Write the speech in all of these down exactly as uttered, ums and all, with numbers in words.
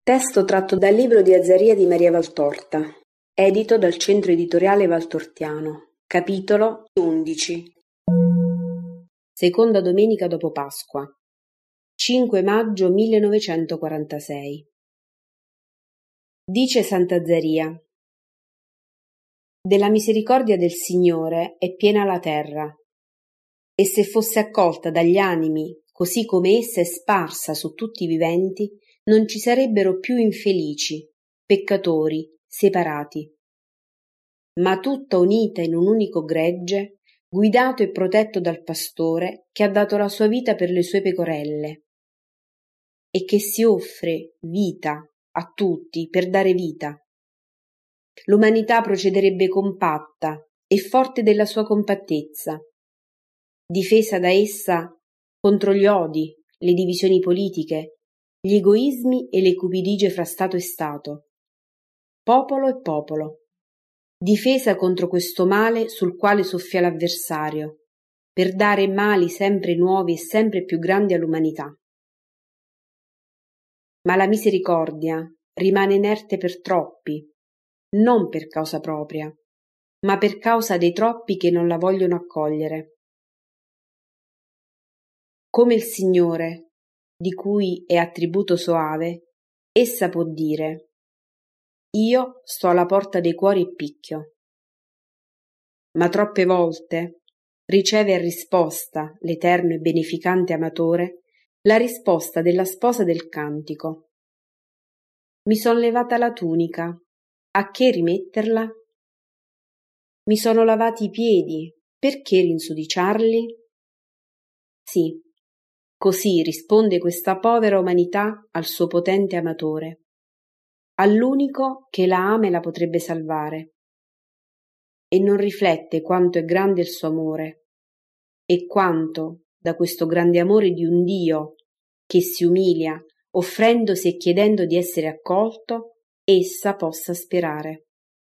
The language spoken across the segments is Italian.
Testo tratto dal libro di Azzaria di Maria Valtorta, edito dal Centro Editoriale Valtortiano, capitolo undici. Seconda domenica dopo Pasqua, cinque maggio millenovecentoquarantasei. Dice Sant'Azzaria: della misericordia del Signore è piena la terra, e se fosse accolta dagli animi così come essa è sparsa su tutti i viventi, non ci sarebbero più infelici, peccatori, separati, ma tutta unita in un unico gregge, guidato e protetto dal pastore che ha dato la sua vita per le sue pecorelle e che si offre vita a tutti per dare vita. L'umanità procederebbe compatta e forte della sua compattezza, difesa da essa contro gli odi, le divisioni politiche, gli egoismi e le cupidigie fra Stato e Stato, popolo e popolo, difesa contro questo male sul quale soffia l'avversario, per dare mali sempre nuovi e sempre più grandi all'umanità. Ma la misericordia rimane inerte per troppi, non per causa propria, ma per causa dei troppi che non la vogliono accogliere. Come il Signore, di cui è attributo soave, essa può dire: io sto alla porta dei cuori e picchio. Ma troppe volte riceve a risposta l'eterno e beneficante amatore la risposta della sposa del cantico: mi son levata la tunica, a che rimetterla? Mi sono lavati i piedi, perché rinsudiciarli? Sì, così risponde questa povera umanità al suo potente amatore, all'unico che la ama e la potrebbe salvare, e non riflette quanto è grande il suo amore e quanto da questo grande amore di un Dio che si umilia, offrendosi e chiedendo di essere accolto, essa possa sperare.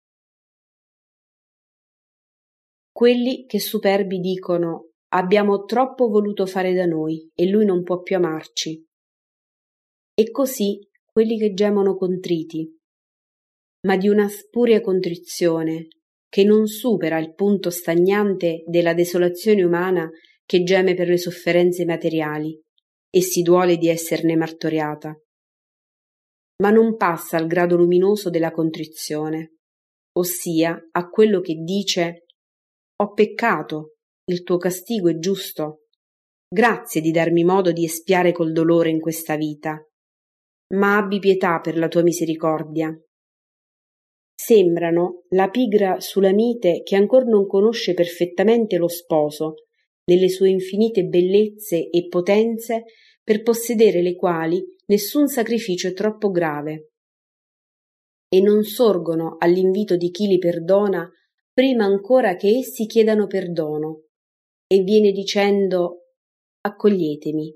Quelli che superbi dicono: abbiamo troppo voluto fare da noi e lui non può più amarci. E così quelli che gemono contriti, ma di una spuria contrizione che non supera il punto stagnante della desolazione umana che geme per le sofferenze materiali e si duole di esserne martoriata, ma non passa al grado luminoso della contrizione, ossia a quello che dice: ho peccato, il tuo castigo è giusto, grazie di darmi modo di espiare col dolore in questa vita, ma abbi pietà per la tua misericordia. Sembrano la pigra Sulamite che ancor non conosce perfettamente lo sposo nelle sue infinite bellezze e potenze, per possedere le quali nessun sacrificio è troppo grave, e non sorgono all'invito di chi li perdona prima ancora che essi chiedano perdono, e viene dicendo: accoglietemi.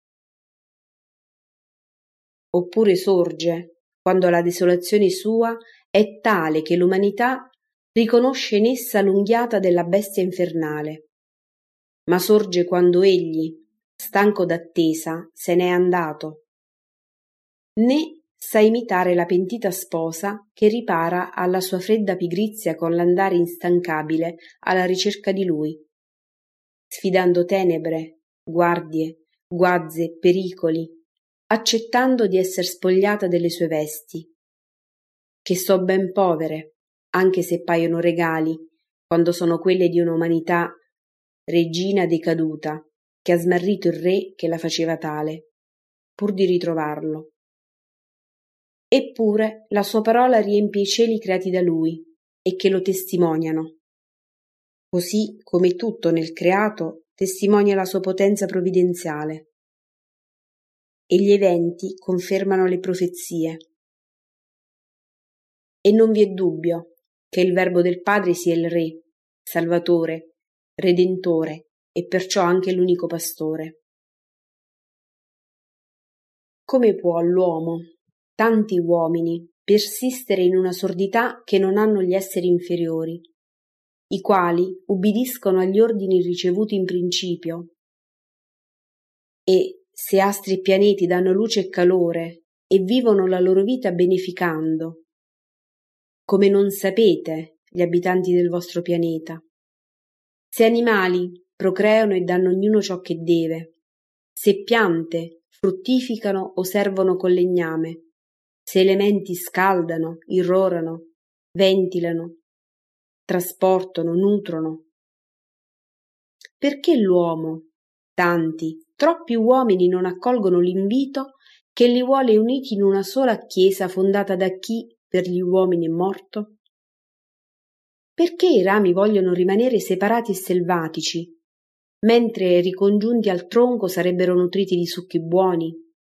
Oppure sorge quando la desolazione sua è tale che l'umanità riconosce in essa l'unghiata della bestia infernale, ma sorge quando egli, stanco d'attesa, se n'è andato, né sa imitare la pentita sposa che ripara alla sua fredda pigrizia con l'andare instancabile alla ricerca di lui, sfidando tenebre, guardie, guazze, pericoli, accettando di esser spogliata delle sue vesti, che so ben povere, anche se paiono regali, quando sono quelle di un'umanità regina decaduta, che ha smarrito il re che la faceva tale, pur di ritrovarlo. Eppure la sua parola riempie i cieli creati da lui e che lo testimoniano, così come tutto nel creato testimonia la sua potenza provvidenziale, e gli eventi confermano le profezie. E non vi è dubbio che il Verbo del Padre sia il Re, Salvatore, Redentore e perciò anche l'unico Pastore. Come può l'uomo, tanti uomini, persistere in una sordità che non hanno gli esseri inferiori, i quali ubbidiscono agli ordini ricevuti in principio, e se astri e pianeti danno luce e calore e vivono la loro vita beneficando, come non sapete gli abitanti del vostro pianeta. Se animali procreano e danno ognuno ciò che deve, se piante fruttificano o servono col legname, se elementi scaldano, irrorano, ventilano, trasportano, nutrono. Perché l'uomo, tanti, troppi uomini non accolgono l'invito che li vuole uniti in una sola chiesa fondata da chi per gli uomini è morto? Perché i rami vogliono rimanere separati e selvatici, mentre ricongiunti al tronco sarebbero nutriti di succhi buoni?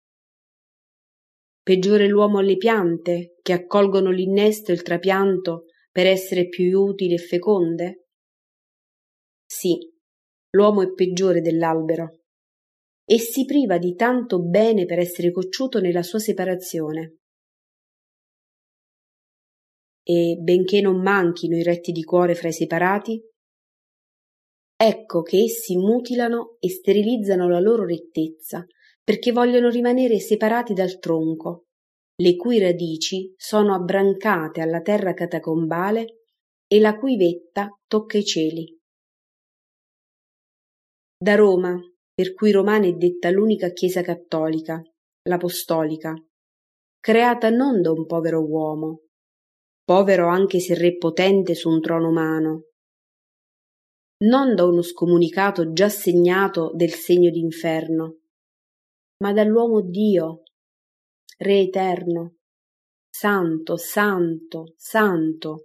Peggiore l'uomo alle piante, che accolgono l'innesto e il trapianto per essere più utili e feconde? Sì, l'uomo è peggiore dell'albero e si priva di tanto bene per essere cocciuto nella sua separazione. E benché non manchino i retti di cuore fra i separati, ecco che essi mutilano e sterilizzano la loro rettezza perché vogliono rimanere separati dal tronco, le cui radici sono abbrancate alla terra catacombale e la cui vetta tocca i cieli. Da Roma, per cui Romana è detta l'unica chiesa cattolica, l'apostolica, creata non da un povero uomo, povero anche se re potente su un trono umano, non da uno scomunicato già segnato del segno d'inferno, ma dall'uomo Dio, Re eterno, santo, santo, santo.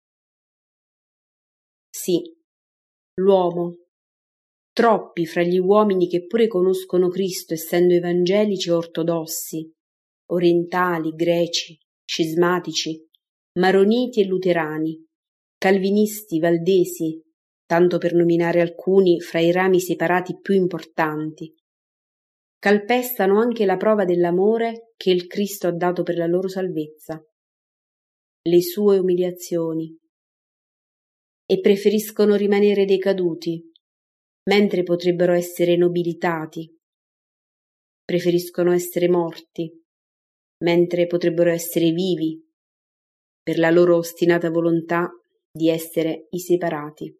Sì, l'uomo, troppi fra gli uomini che pure conoscono Cristo essendo evangelici o ortodossi, orientali, greci, scismatici, maroniti e luterani, calvinisti, valdesi, tanto per nominare alcuni fra i rami separati più importanti, calpestano anche la prova dell'amore che il Cristo ha dato per la loro salvezza, le sue umiliazioni, e preferiscono rimanere decaduti, mentre potrebbero essere nobilitati, preferiscono essere morti, mentre potrebbero essere vivi, per la loro ostinata volontà di essere i separati.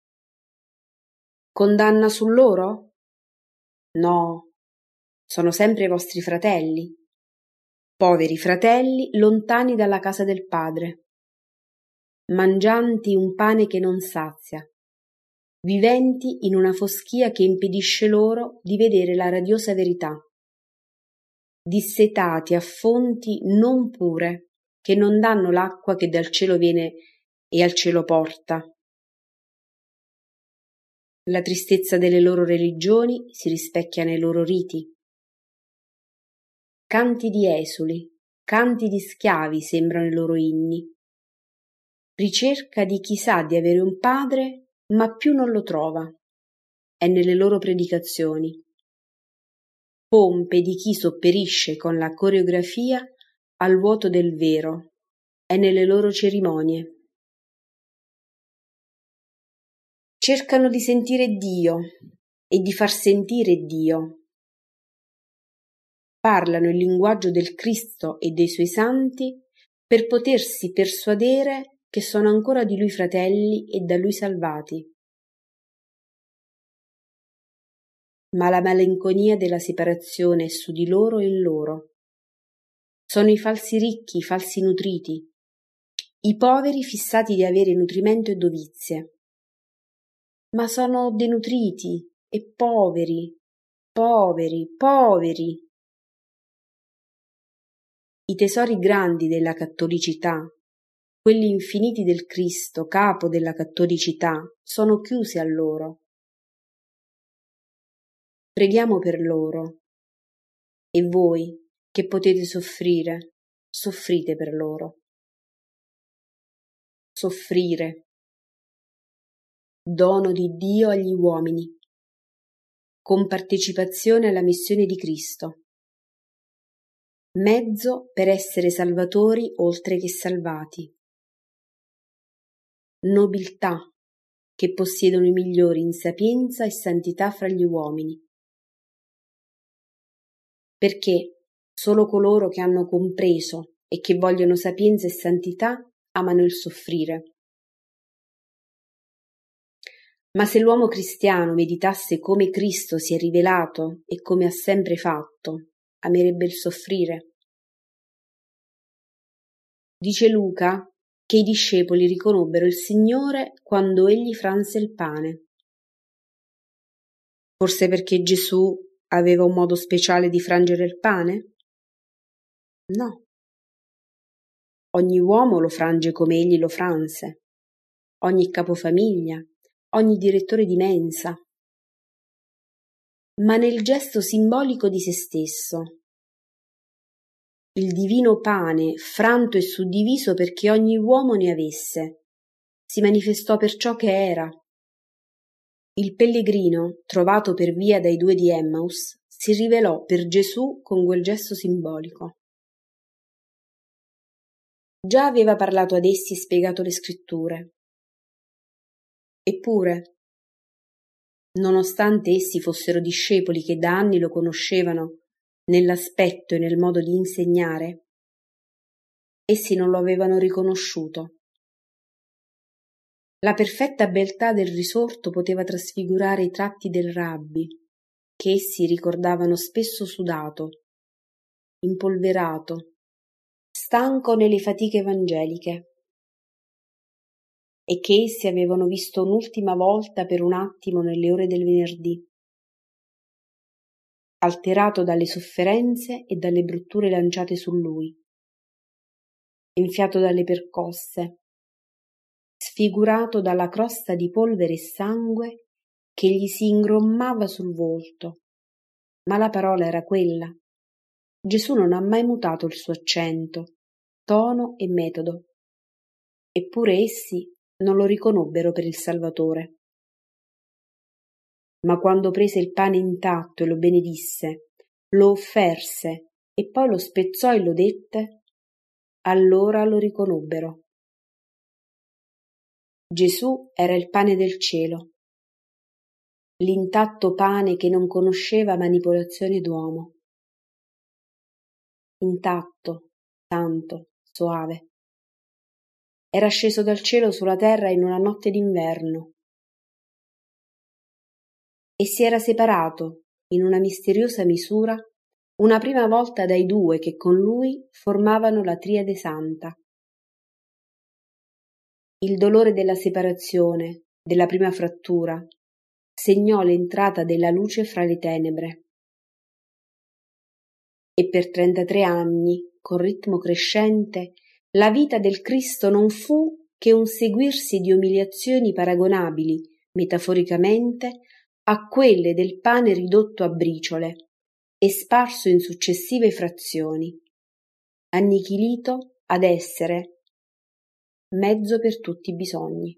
Condanna su loro? No, sono sempre i vostri fratelli, poveri fratelli lontani dalla casa del Padre, mangianti un pane che non sazia, viventi in una foschia che impedisce loro di vedere la radiosa verità, dissetati a fonti non pure, che non danno l'acqua che dal cielo viene e al cielo porta. La tristezza delle loro religioni si rispecchia nei loro riti. Canti di esuli, canti di schiavi sembrano i loro inni. Ricerca di chi sa di avere un padre, ma più non lo trova. È nelle loro predicazioni. Pompe di chi sopperisce con la coreografia al vuoto del vero. È nelle loro cerimonie. Cercano di sentire Dio e di far sentire Dio. Parlano il linguaggio del Cristo e dei suoi santi per potersi persuadere che sono ancora di Lui fratelli e da Lui salvati. Ma la malinconia della separazione è su di loro e in loro. Sono i falsi ricchi, i falsi nutriti, i poveri fissati di avere nutrimento e dovizie. Ma sono denutriti e poveri, poveri, poveri. I tesori grandi della cattolicità, quelli infiniti del Cristo, capo della cattolicità, sono chiusi a loro. Preghiamo per loro. E voi, che potete soffrire, soffrite per loro. Soffrire. Dono di Dio agli uomini. Compartecipazione alla missione di Cristo. Mezzo per essere salvatori oltre che salvati. Nobiltà, che possiedono i migliori in sapienza e santità fra gli uomini. Perché solo coloro che hanno compreso e che vogliono sapienza e santità amano il soffrire. Ma se l'uomo cristiano meditasse come Cristo si è rivelato e come ha sempre fatto, amerebbe il soffrire. Dice Luca che i discepoli riconobbero il Signore quando egli franse il pane. Forse perché Gesù aveva un modo speciale di frangere il pane? No. Ogni uomo lo frange come egli lo franse, ogni capofamiglia, ogni direttore di mensa, ma nel gesto simbolico di se stesso. Il divino pane, franto e suddiviso perché ogni uomo ne avesse, si manifestò per ciò che era. Il pellegrino, trovato per via dai due di Emmaus, si rivelò per Gesù con quel gesto simbolico. Già aveva parlato ad essi e spiegato le scritture. Eppure, nonostante essi fossero discepoli che da anni lo conoscevano nell'aspetto e nel modo di insegnare, essi non lo avevano riconosciuto. La perfetta beltà del risorto poteva trasfigurare i tratti del Rabbi, che essi ricordavano spesso sudato, impolverato, stanco nelle fatiche evangeliche, e che essi avevano visto un'ultima volta per un attimo nelle ore del venerdì, alterato dalle sofferenze e dalle brutture lanciate su lui, enfiato dalle percosse, sfigurato dalla crosta di polvere e sangue che gli si ingrommava sul volto. Ma la parola era quella. Gesù non ha mai mutato il suo accento, tono e metodo. Eppure essi non lo riconobbero per il Salvatore. Ma quando prese il pane intatto e lo benedisse, lo offerse e poi lo spezzò e lo dette, allora lo riconobbero. Gesù era il pane del cielo, l'intatto pane che non conosceva manipolazione d'uomo. Intatto, santo, soave. Era sceso dal cielo sulla terra in una notte d'inverno e si era separato, in una misteriosa misura, una prima volta dai due che con lui formavano la triade santa. Il dolore della separazione, della prima frattura, segnò l'entrata della luce fra le tenebre. E per trentatré anni, con ritmo crescente, la vita del Cristo non fu che un seguirsi di umiliazioni paragonabili, metaforicamente, a quelle del pane ridotto a briciole e sparso in successive frazioni, annichilito ad essere mezzo per tutti i bisogni.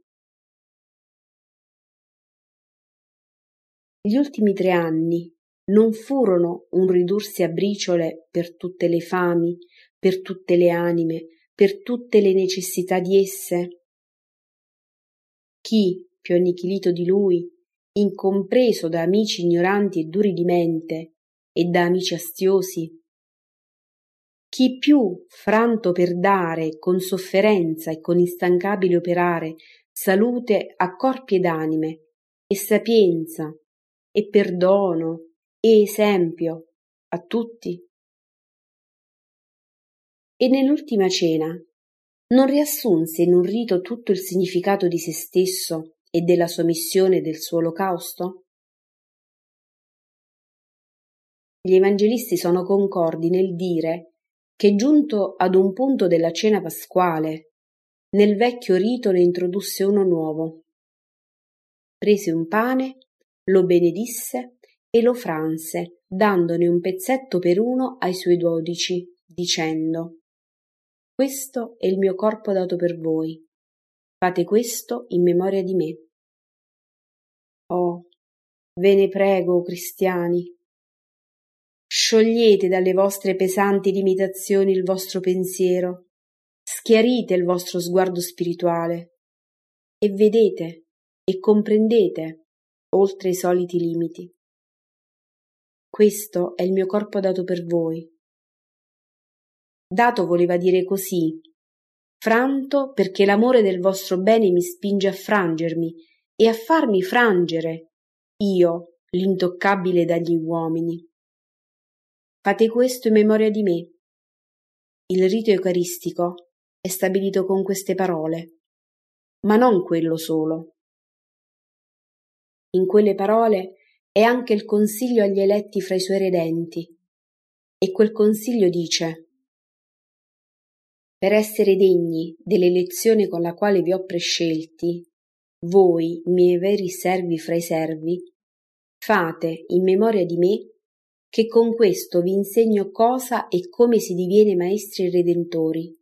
Gli ultimi tre anni non furono un ridursi a briciole per tutte le fami, per tutte le anime, per tutte le necessità di esse? Chi, più annichilito di lui, incompreso da amici ignoranti e duri di mente e da amici astiosi? Chi più, franto per dare, con sofferenza e con instancabile operare, salute a corpi ed anime, e sapienza, e perdono, e esempio a tutti? E nell'ultima cena non riassunse in un rito tutto il significato di se stesso e della sua missione e del suo olocausto? Gli evangelisti sono concordi nel dire che giunto ad un punto della cena pasquale, nel vecchio rito ne introdusse uno nuovo. Prese un pane, lo benedisse e lo franse, dandone un pezzetto per uno ai suoi dodici, dicendo: «Questo è il mio corpo dato per voi. Fate questo in memoria di me». Oh, ve ne prego, cristiani, sciogliete dalle vostre pesanti limitazioni il vostro pensiero, schiarite il vostro sguardo spirituale e vedete e comprendete oltre i soliti limiti. Questo è il mio corpo dato per voi. Dato voleva dire così, franto perché l'amore del vostro bene mi spinge a frangermi e a farmi frangere, io, l'intoccabile dagli uomini. Fate questo in memoria di me. Il rito eucaristico è stabilito con queste parole, ma non quello solo. In quelle parole è anche il consiglio agli eletti fra i suoi redenti, e quel consiglio dice: per essere degni dell'elezione con la quale vi ho prescelti, voi, miei veri servi fra i servi, fate in memoria di me, che con questo vi insegno cosa e come si diviene maestri e redentori.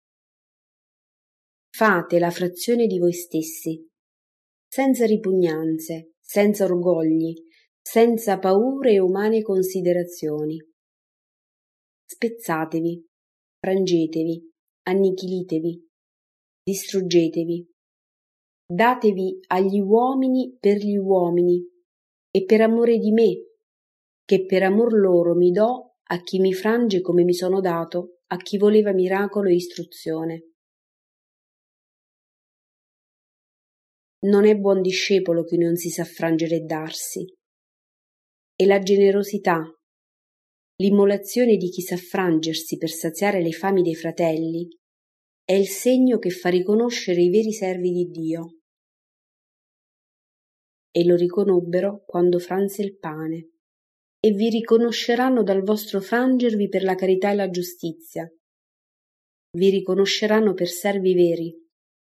Fate la frazione di voi stessi, senza ripugnanze, senza orgogli, senza paure e umane considerazioni. Spezzatevi, frangetevi, annichilitevi, distruggetevi, datevi agli uomini per gli uomini e per amore di me, che per amor loro mi do a chi mi frange come mi sono dato a chi voleva miracolo e istruzione. Non è buon discepolo chi non si sa frangere e darsi. E la generosità, l'immolazione di chi sa frangersi per saziare le fami dei fratelli, è il segno che fa riconoscere i veri servi di Dio. E lo riconobbero quando franse il pane, e vi riconosceranno dal vostro frangervi per la carità e la giustizia. Vi riconosceranno per servi veri.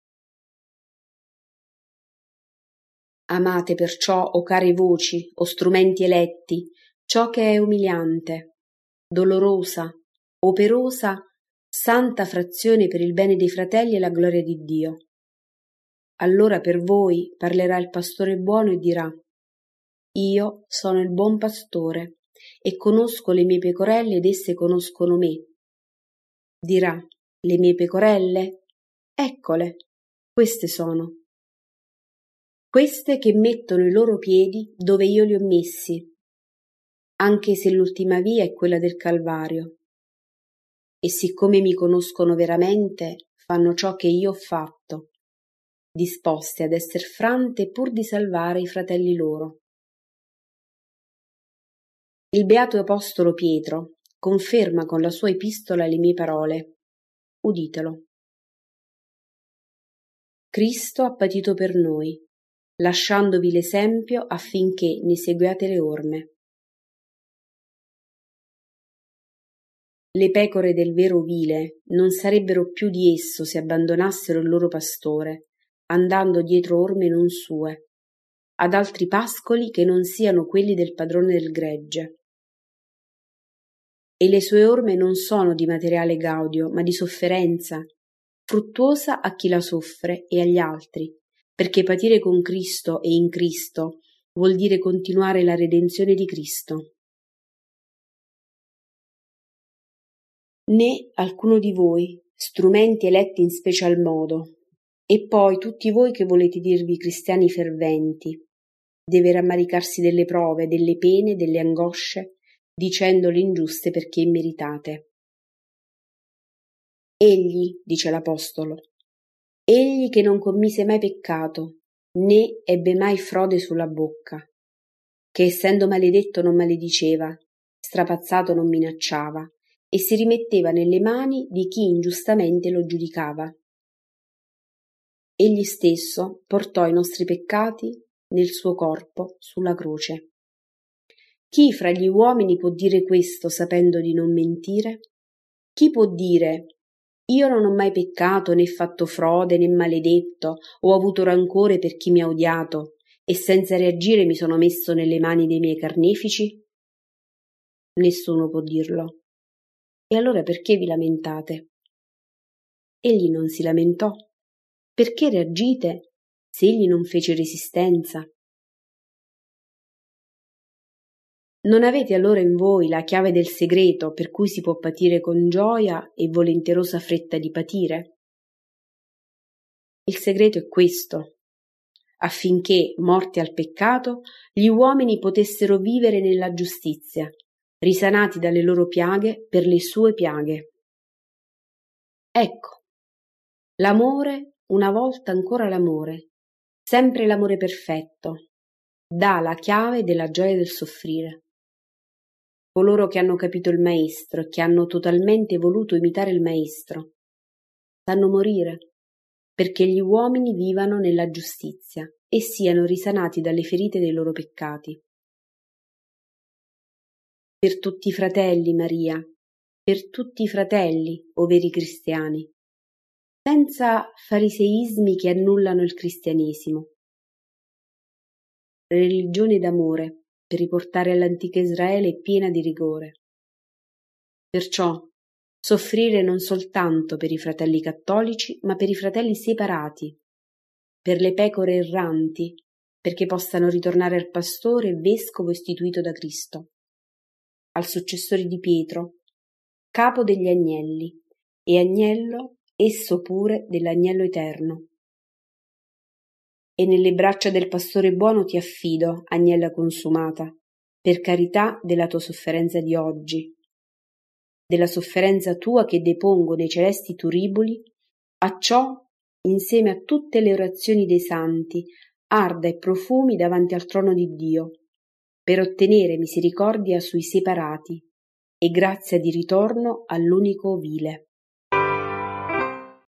Amate perciò, o care voci, o strumenti eletti, ciò che è umiliante, dolorosa, operosa, santa frazione per il bene dei fratelli e la gloria di Dio. Allora per voi parlerà il pastore buono e dirà: io sono il buon pastore e conosco le mie pecorelle ed esse conoscono me. Dirà: le mie pecorelle? Eccole, queste sono. Queste che mettono i loro piedi dove io li ho messi, anche se l'ultima via è quella del Calvario. E siccome mi conoscono veramente, fanno ciò che io ho fatto, disposte ad esser frante pur di salvare i fratelli loro. Il beato apostolo Pietro conferma con la sua epistola le mie parole. Uditelo. Cristo ha patito per noi, lasciandovi l'esempio affinché ne seguiate le orme. Le pecore del vero ovile non sarebbero più di esso se abbandonassero il loro pastore, andando dietro orme non sue, ad altri pascoli che non siano quelli del padrone del gregge. E le sue orme non sono di materiale gaudio, ma di sofferenza, fruttuosa a chi la soffre e agli altri, perché patire con Cristo e in Cristo vuol dire continuare la redenzione di Cristo. Né alcuno di voi, strumenti eletti in special modo, e poi tutti voi che volete dirvi cristiani ferventi, deve rammaricarsi delle prove, delle pene, delle angosce, dicendole ingiuste perché immeritate. Egli, dice l'Apostolo, egli che non commise mai peccato, né ebbe mai frode sulla bocca, che essendo maledetto non malediceva, strapazzato non minacciava, e si rimetteva nelle mani di chi ingiustamente lo giudicava. Egli stesso portò i nostri peccati nel suo corpo sulla croce. Chi fra gli uomini può dire questo sapendo di non mentire? Chi può dire: io non ho mai peccato, né fatto frode, né maledetto, ho avuto rancore per chi mi ha odiato, e senza reagire mi sono messo nelle mani dei miei carnefici? Nessuno può dirlo. E allora perché vi lamentate? Egli non si lamentò. Perché reagite se egli non fece resistenza? Non avete allora in voi la chiave del segreto per cui si può patire con gioia e volenterosa fretta di patire? Il segreto è questo: affinché, morti al peccato, gli uomini potessero vivere nella giustizia, risanati dalle loro piaghe per le sue piaghe. Ecco, l'amore, una volta ancora l'amore, sempre l'amore perfetto, dà la chiave della gioia del soffrire. Coloro che hanno capito il Maestro e che hanno totalmente voluto imitare il Maestro, sanno morire, perché gli uomini vivano nella giustizia e siano risanati dalle ferite dei loro peccati. Per tutti i fratelli, Maria, per tutti i fratelli, o veri cristiani, senza fariseismi che annullano il cristianesimo. Religione d'amore, per riportare all'antica Israele piena di rigore. Perciò soffrire non soltanto per i fratelli cattolici, ma per i fratelli separati, per le pecore erranti, perché possano ritornare al pastore vescovo istituito da Cristo, al successore di Pietro, capo degli agnelli, e agnello esso pure dell'agnello eterno. E nelle braccia del pastore buono ti affido, agnella consumata, per carità della tua sofferenza di oggi, della sofferenza tua che depongo nei celesti turiboli, acciò, insieme a tutte le orazioni dei santi, arda e profumi davanti al trono di Dio, per ottenere misericordia sui separati e grazia di ritorno all'unico ovile.